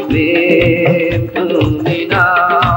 প্রেম তুমি নাও।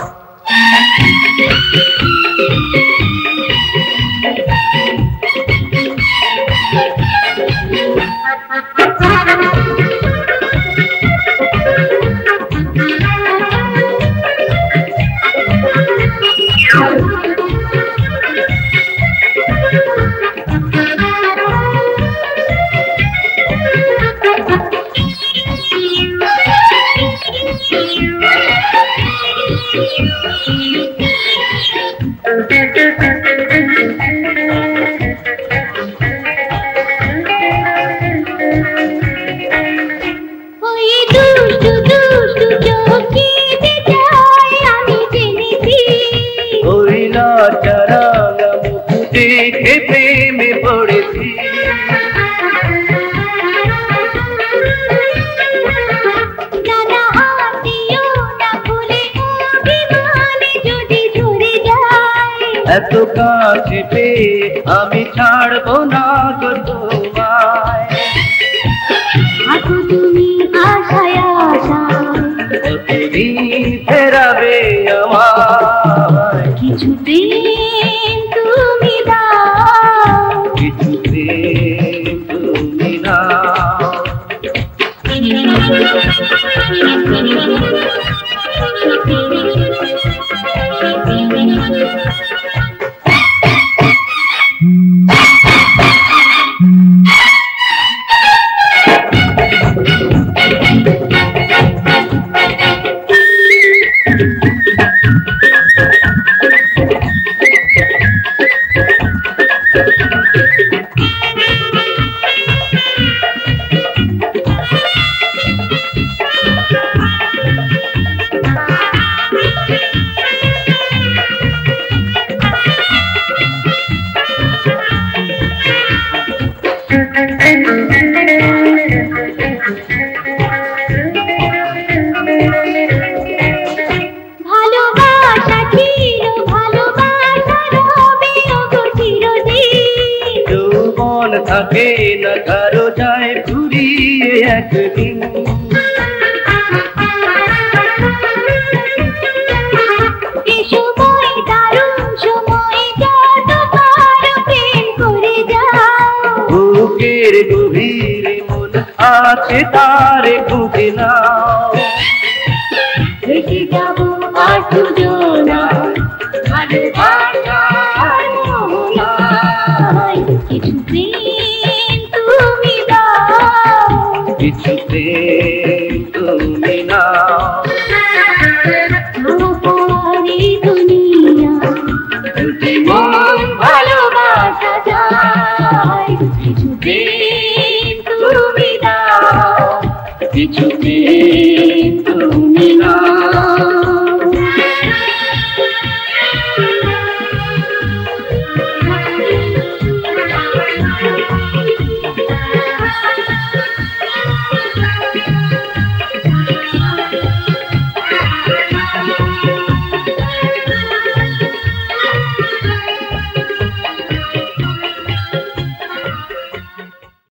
দেখে প্রেমে পড়েছি, জানা হাতিও না ভুলে অভিমানে যদি ঝরে যায়। এত কাছে পেয়ে আমি ছাড়বো না গো তোমায়। থাকো তুমি আশায় আশায়, কতদিন ফেরাবে আমায়। কিছু প্রেম তুমি দাও, কিছু প্রেম তুমি নাও। ভালোবাসা ছিল ভালোবাসা রবে ওগো চিরদিন। যৌবন থাকে না কারো যায় ঘুরিয়ে একদিন। এ সময় দারুণ সময়, যত পারো প্রেম করে যাও। বুকের গভীরে মন আছে তারে খুঁজে নাও। থেকে যাবো আর দুজনা, ভালোবাসার মোহনায়। কিছু প্রেম তুমি দাও, কিছু প্রেম তুমি নাও। আমারি দুনিয়া যদি মন ভালোবাসা যায়। কিছু প্রেম তুমি দাও, কিছু প্রেম তুমি নাও।